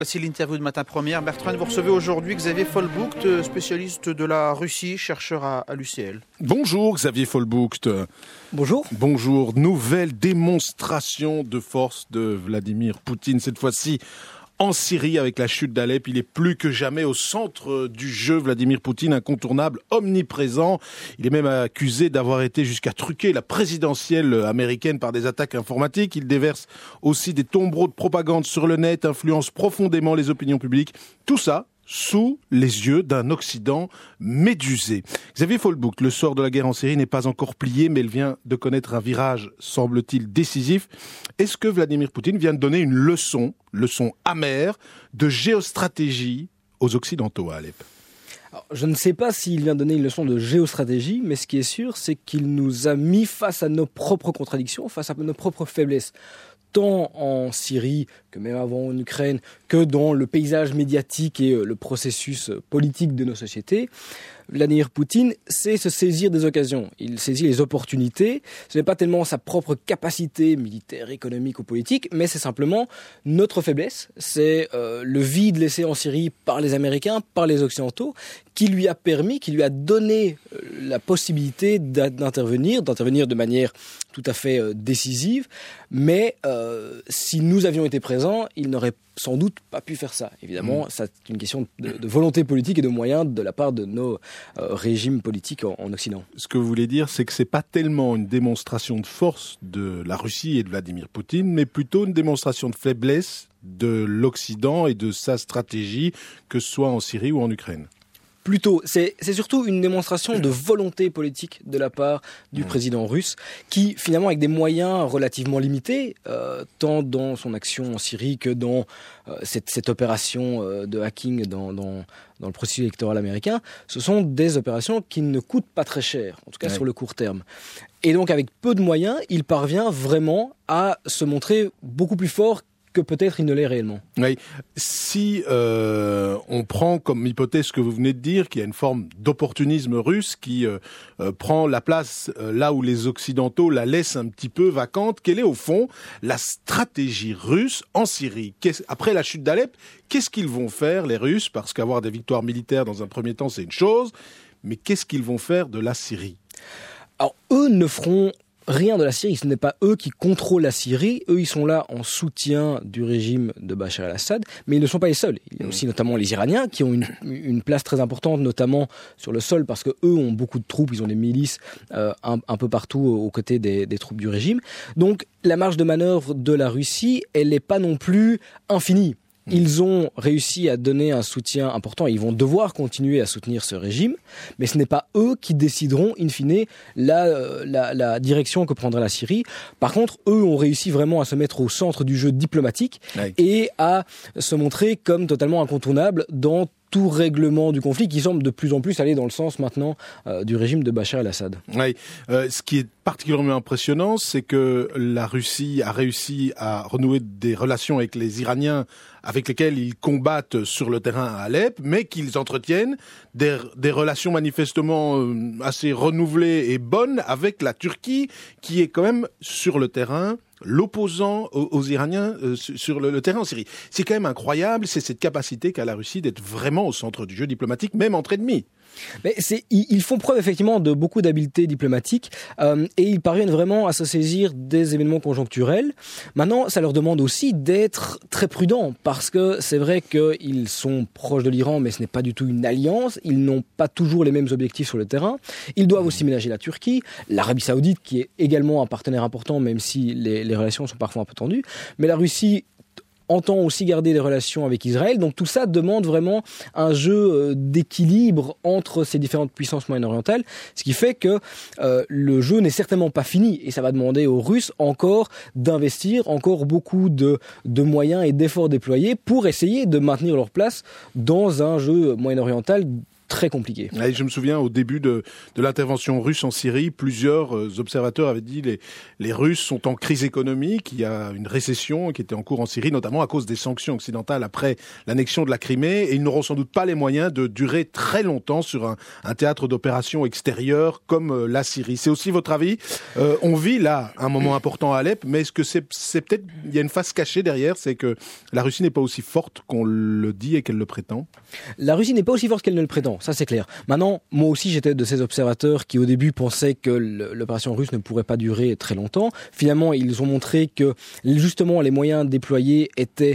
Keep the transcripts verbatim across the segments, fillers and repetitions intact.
Voici l'interview de Matin Première. Bertrand, vous recevez aujourd'hui Xavier Vollbucht, spécialiste de la Russie, chercheur à, à l'U C L. Bonjour Xavier Vollbucht. Bonjour. Bonjour. Nouvelle démonstration de force de Vladimir Poutine, cette fois-ci en Syrie avec la chute d'Alep. Il est plus que jamais au centre du jeu. Vladimir Poutine, incontournable, omniprésent. Il est même accusé d'avoir été jusqu'à truquer la présidentielle américaine par des attaques informatiques. Il déverse aussi des tombereaux de propagande sur le net, influence profondément les opinions publiques. Tout ça sous les yeux d'un Occident médusé. Xavier Vollbucht, le sort de la guerre en Syrie n'est pas encore plié, mais il vient de connaître un virage, semble-t-il, décisif. Est-ce que Vladimir Poutine vient de donner une leçon, leçon amère, de géostratégie aux Occidentaux à Alep ? Alors, je ne sais pas s'il vient donner une leçon de géostratégie, mais ce qui est sûr, c'est qu'il nous a mis face à nos propres contradictions, face à nos propres faiblesses. Tant en Syrie, que même avant en Ukraine, que dans le paysage médiatique et le processus politique de nos sociétés, Vladimir Poutine sait se saisir des occasions. Il saisit les opportunités. Ce n'est pas tellement sa propre capacité militaire, économique ou politique, mais c'est simplement notre faiblesse. C'est euh, le vide laissé en Syrie par les Américains, par les Occidentaux, qui lui a permis, qui lui a donné euh, la possibilité d'intervenir, d'intervenir de manière tout à fait euh, décisive. Mais euh, si nous avions été présents, il n'aurait sans doute pas pu faire ça. Évidemment, mmh. c'est une question de, de volonté politique et de moyens de la part de nos euh, régimes politiques en, en Occident. Ce que vous voulez dire, c'est que c'est pas tellement une démonstration de force de la Russie et de Vladimir Poutine, mais plutôt une démonstration de faiblesse de l'Occident et de sa stratégie, que ce soit en Syrie ou en Ukraine. Plutôt, c'est, c'est surtout une démonstration de volonté politique de la part du mmh. président russe, qui finalement, avec des moyens relativement limités, euh, tant dans son action en Syrie que dans euh, cette, cette opération euh, de hacking dans, dans, dans le processus électoral américain, ce sont des opérations qui ne coûtent pas très cher, en tout cas ouais. sur le court terme. Et donc, avec peu de moyens, il parvient vraiment à se montrer beaucoup plus fort que peut-être il ne l'est réellement. Oui. Si euh, on prend comme hypothèse ce que vous venez de dire, qu'il y a une forme d'opportunisme russe qui euh, euh, prend la place euh, là où les Occidentaux la laissent un petit peu vacante, quelle est au fond la stratégie russe en Syrie ? Qu'est-ce, après la chute d'Alep, qu'est-ce qu'ils vont faire les Russes ? Parce qu'avoir des victoires militaires dans un premier temps, c'est une chose, mais qu'est-ce qu'ils vont faire de la Syrie ? Alors, eux ne feront rien de la Syrie, ce n'est pas eux qui contrôlent la Syrie, eux ils sont là en soutien du régime de Bachar el-Assad, mais ils ne sont pas les seuls. Il y a aussi notamment les Iraniens qui ont une, une place très importante, notamment sur le sol, parce que eux ont beaucoup de troupes, ils ont des milices euh, un, un peu partout aux côtés des, des troupes du régime. Donc la marge de manœuvre de la Russie, elle n'est pas non plus infinie. Ils ont réussi à donner un soutien important et ils vont devoir continuer à soutenir ce régime, mais ce n'est pas eux qui décideront, in fine, la, la, la direction que prendra la Syrie. Par contre, eux ont réussi vraiment à se mettre au centre du jeu diplomatique oui. et à se montrer comme totalement incontournables dans tout règlement du conflit qui semble de plus en plus aller dans le sens maintenant euh, du régime de Bachar el-Assad. Oui, euh, ce qui est particulièrement impressionnant, c'est que la Russie a réussi à renouer des relations avec les Iraniens avec lesquels ils combattent sur le terrain à Alep, mais qu'ils entretiennent des, des relations manifestement euh, assez renouvelées et bonnes avec la Turquie, qui est quand même sur le terrain l'opposant aux, aux Iraniens euh, sur le, le terrain en Syrie. C'est quand même incroyable, c'est cette capacité qu'a la Russie d'être vraiment au centre du jeu diplomatique, même entre ennemis. Mais c'est, ils font preuve effectivement de beaucoup d'habileté diplomatique euh, et ils parviennent vraiment à se saisir des événements conjoncturels. Maintenant, ça leur demande aussi d'être très prudents parce que c'est vrai qu'ils sont proches de l'Iran, mais ce n'est pas du tout une alliance. Ils n'ont pas toujours les mêmes objectifs sur le terrain. Ils doivent aussi ménager la Turquie, l'Arabie Saoudite qui est également un partenaire important, même si les, les relations sont parfois un peu tendues. Mais la Russie entend aussi garder des relations avec Israël. Donc tout ça demande vraiment un jeu d'équilibre entre ces différentes puissances moyen-orientales, ce qui fait que euh, le jeu n'est certainement pas fini et ça va demander aux Russes encore d'investir, encore beaucoup de, de moyens et d'efforts déployés pour essayer de maintenir leur place dans un jeu moyen-oriental très compliqué. Et je me souviens au début de, de l'intervention russe en Syrie, plusieurs euh, observateurs avaient dit les les Russes sont en crise économique, il y a une récession qui était en cours en Syrie, notamment à cause des sanctions occidentales après l'annexion de la Crimée, et ils n'auront sans doute pas les moyens de durer très longtemps sur un, un théâtre d'opération extérieur comme euh, la Syrie. C'est aussi votre avis? euh, On vit là un moment important à Alep, mais est-ce que c'est, c'est peut-être, il y a une face cachée derrière, c'est que la Russie n'est pas aussi forte qu'on le dit et qu'elle le prétend? La Russie n'est pas aussi forte qu'elle ne le prétend, ça c'est clair. Maintenant, moi aussi j'étais de ces observateurs qui au début pensaient que l'opération russe ne pourrait pas durer très longtemps. Finalement, ils ont montré que justement les moyens déployés étaient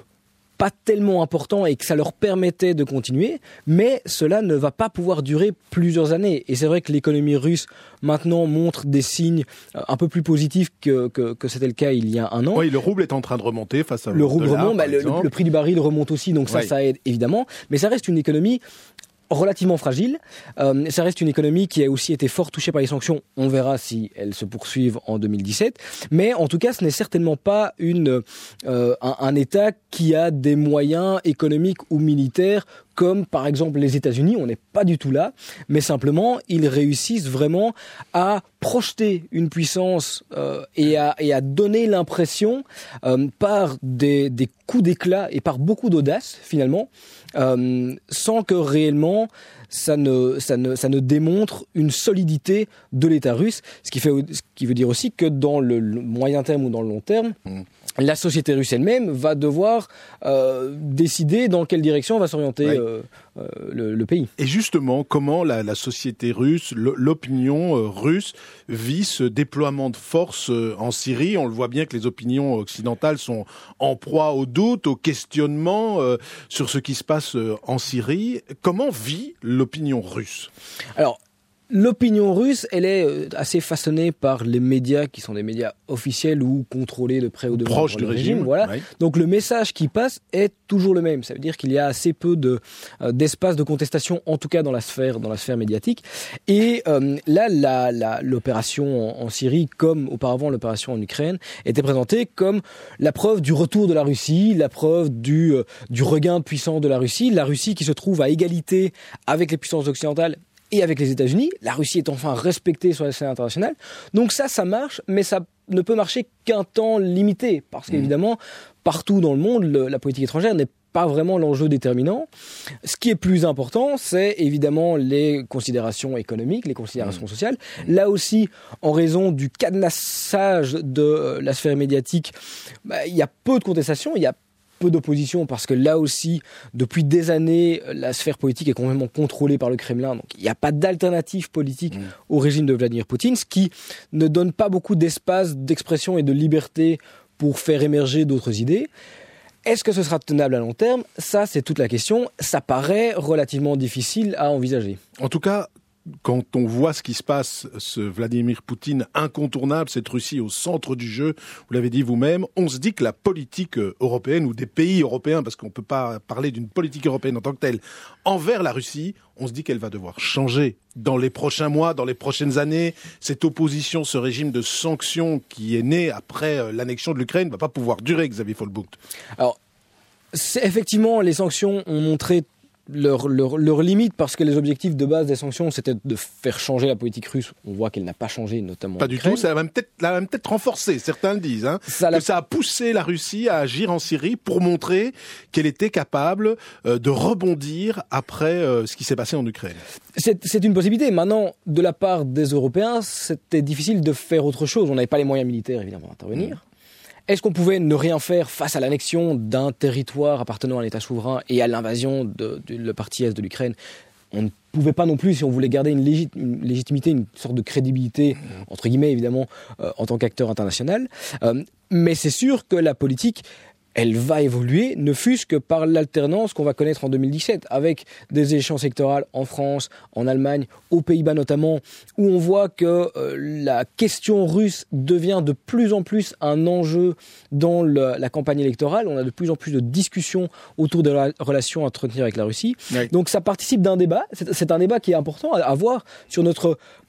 pas tellement importants et que ça leur permettait de continuer, mais cela ne va pas pouvoir durer plusieurs années. Et c'est vrai que l'économie russe maintenant montre des signes un peu plus positifs que, que, que c'était le cas il y a un an. Oui, le rouble est en train de remonter face à le rouble dollar, remonte, bah, le, le prix du baril remonte aussi, donc ça, oui. ça aide évidemment. Mais ça reste une économie relativement fragile. Euh, ça reste une économie qui a aussi été fort touchée par les sanctions. On verra si elles se poursuivent en deux mille dix-sept. Mais en tout cas, ce n'est certainement pas une, euh, un, un État qui a des moyens économiques ou militaires comme par exemple les États-Unis. On n'est pas du tout là, mais simplement ils réussissent vraiment à projeter une puissance euh, et, à, et à donner l'impression euh, par des, des coups d'éclat et par beaucoup d'audace finalement, euh, sans que réellement ça ne, ça ne, ça ne démontre une solidité de l'État russe, ce qui fait, ce qui veut dire aussi que dans le moyen terme ou dans le long terme, mmh. la société russe elle-même va devoir euh, décider dans quelle direction va s'orienter oui. euh, euh, le, le pays. Et justement, comment la, la société russe, l'opinion euh, russe vit ce déploiement de force euh, en Syrie? On le voit bien que les opinions occidentales sont en proie au doute, au questionnement euh, sur ce qui se passe euh, en Syrie. Comment vit l'opinion russe? Alors, l'opinion russe, elle est assez façonnée par les médias qui sont des médias officiels ou contrôlés de près ou de loin proches du régime. régime voilà. Oui. Donc le message qui passe est toujours le même. Ça veut dire qu'il y a assez peu de euh, d'espace de contestation, en tout cas dans la sphère dans la sphère médiatique. Et euh, là, la, la, l'opération en, en Syrie, comme auparavant l'opération en Ukraine, était présentée comme la preuve du retour de la Russie, la preuve du euh, du regain de puissance de la Russie, la Russie qui se trouve à égalité avec les puissances occidentales et avec les États-Unis. La Russie est enfin respectée sur la scène internationale. Donc ça, ça marche, mais ça ne peut marcher qu'un temps limité, parce qu'évidemment, partout dans le monde, le, la politique étrangère n'est pas vraiment l'enjeu déterminant. Ce qui est plus important, c'est évidemment les considérations économiques, les considérations sociales. Là aussi, en raison du cadenassage de la sphère médiatique, bah, il y a peu de contestations, il y a peu d'opposition parce que là aussi, depuis des années, la sphère politique est complètement contrôlée par le Kremlin. Donc il n'y a pas d'alternative politique mmh. au régime de Vladimir Poutine, ce qui ne donne pas beaucoup d'espace d'expression et de liberté pour faire émerger d'autres idées. Est-ce que ce sera tenable à long terme? Ça, c'est toute la question. Ça paraît relativement difficile à envisager. En tout cas, quand on voit ce qui se passe, ce Vladimir Poutine incontournable, cette Russie au centre du jeu, vous l'avez dit vous-même, on se dit que la politique européenne ou des pays européens, parce qu'on ne peut pas parler d'une politique européenne en tant que telle, envers la Russie, on se dit qu'elle va devoir changer dans les prochains mois, dans les prochaines années. Cette opposition, ce régime de sanctions qui est né après l'annexion de l'Ukraine ne va pas pouvoir durer, Xavier Vollbucht. Alors, c'est, effectivement, les sanctions ont montré Leur, leur, leur limite, parce que les objectifs de base des sanctions, c'était de faire changer la politique russe. On voit qu'elle n'a pas changé, notamment Pas du tout, ça l'a même peut-être, l'a même peut-être renforcé, certains le disent, hein, ça que ça a poussé la Russie à agir en Syrie pour montrer qu'elle était capable euh, de rebondir après euh, ce qui s'est passé en Ukraine. C'est, c'est une possibilité. Maintenant, de la part des Européens, c'était difficile de faire autre chose. On n'avait pas les moyens militaires, évidemment, d'intervenir. Mmh. Est-ce qu'on pouvait ne rien faire face à l'annexion d'un territoire appartenant à un État souverain et à l'invasion de, de la partie est de l'Ukraine? On ne pouvait pas non plus, si on voulait garder une, légit- une légitimité, une sorte de crédibilité, entre guillemets évidemment, euh, en tant qu'acteur international. Euh, mais c'est sûr que la politique, elle va évoluer, ne fût-ce que par l'alternance qu'on va connaître en deux mille dix-sept, avec des élections sectorales en France, en Allemagne, aux Pays-Bas notamment, où on voit que euh, la question russe devient de plus en plus un enjeu dans le, la campagne électorale. On a de plus en plus de discussions autour de la relation à entretenir avec la Russie. Oui. Donc ça participe d'un débat. C'est, c'est un débat qui est important à avoir sur notre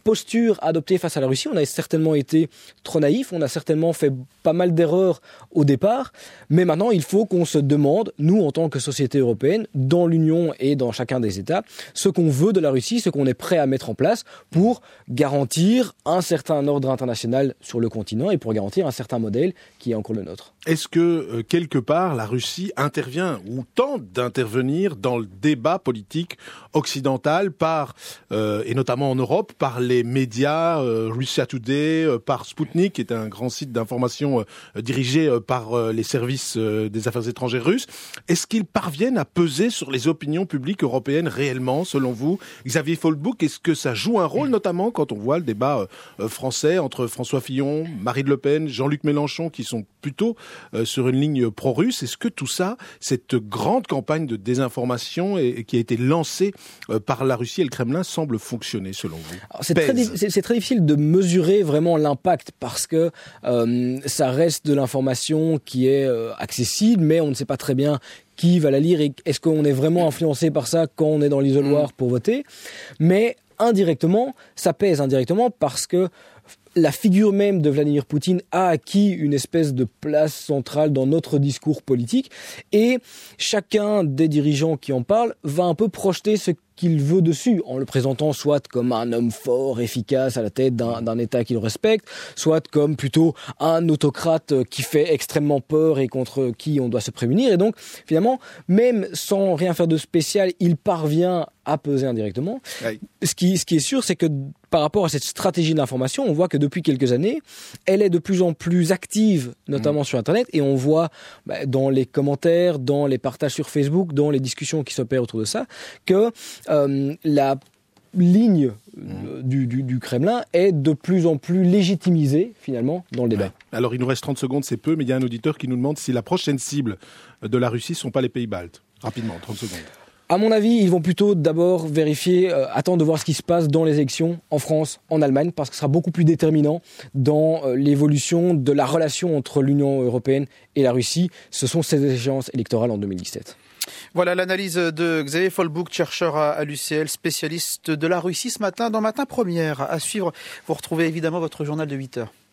posture à adopter face à la Russie. On a certainement été trop naïf, on a certainement fait pas mal d'erreurs au départ, mais maintenant il faut qu'on se demande, nous en tant que société européenne, dans l'Union et dans chacun des États, ce qu'on veut de la Russie, ce qu'on est prêt à mettre en place pour garantir un certain ordre international sur le continent et pour garantir un certain modèle qui est encore le nôtre. Est-ce que, euh, quelque part, la Russie intervient ou tente d'intervenir dans le débat politique occidental par, euh, et notamment en Europe, par les médias, euh, Russia Today, euh, par Sputnik, qui est un grand site d'information euh, dirigé euh, par euh, les services euh, des affaires étrangères russes. Est-ce qu'ils parviennent à peser sur les opinions publiques européennes réellement, selon vous? Xavier Folbouck, est-ce que ça joue un rôle, notamment quand on voit le débat euh, français entre François Fillon, Marine Le Pen, Jean-Luc Mélenchon, qui sont plutôt euh, sur une ligne pro-russe? Est-ce que tout ça, cette grande campagne de désinformation et, et qui a été lancée euh, par la Russie et le Kremlin, semble fonctionner, selon vous? Alors, c'est, très, c'est, c'est très difficile de mesurer vraiment l'impact parce que euh, ça reste de l'information qui est euh, accessible, mais on ne sait pas très bien qui va la lire et est-ce qu'on est vraiment influencé par ça quand on est dans l'isoloir pour voter. Mais indirectement, ça pèse indirectement parce que la figure même de Vladimir Poutine a acquis une espèce de place centrale dans notre discours politique et chacun des dirigeants qui en parlent va un peu projeter ce qu'il veut dessus, en le présentant soit comme un homme fort, efficace, à la tête d'un, d'un État qu'il respecte, soit comme plutôt un autocrate qui fait extrêmement peur et contre qui on doit se prémunir. Et donc, finalement, même sans rien faire de spécial, il parvient à peser indirectement. Oui. Ce qui, ce qui est sûr, c'est que par rapport à cette stratégie d'information, on voit que depuis quelques années, elle est de plus en plus active, notamment mmh. sur Internet, et on voit bah, dans les commentaires, dans les partages sur Facebook, dans les discussions qui s'opèrent autour de ça, que euh, la ligne mmh. du, du, du Kremlin est de plus en plus légitimisée, finalement, dans le débat. Ouais. Alors, il nous reste trente secondes, c'est peu, mais il y a un auditeur qui nous demande si la prochaine cible de la Russie ne sont pas les pays baltes. Rapidement, trente secondes. À mon avis, ils vont plutôt d'abord vérifier, euh, attendre de voir ce qui se passe dans les élections en France, en Allemagne, parce que ce sera beaucoup plus déterminant dans euh, l'évolution de la relation entre l'Union européenne et la Russie. Ce sont ces échéances électorales en deux mille dix-sept. Voilà l'analyse de Xavier Folbouck, chercheur à l'U C L, spécialiste de la Russie ce matin dans Matin Première. À suivre, vous retrouvez évidemment votre journal de huit heures.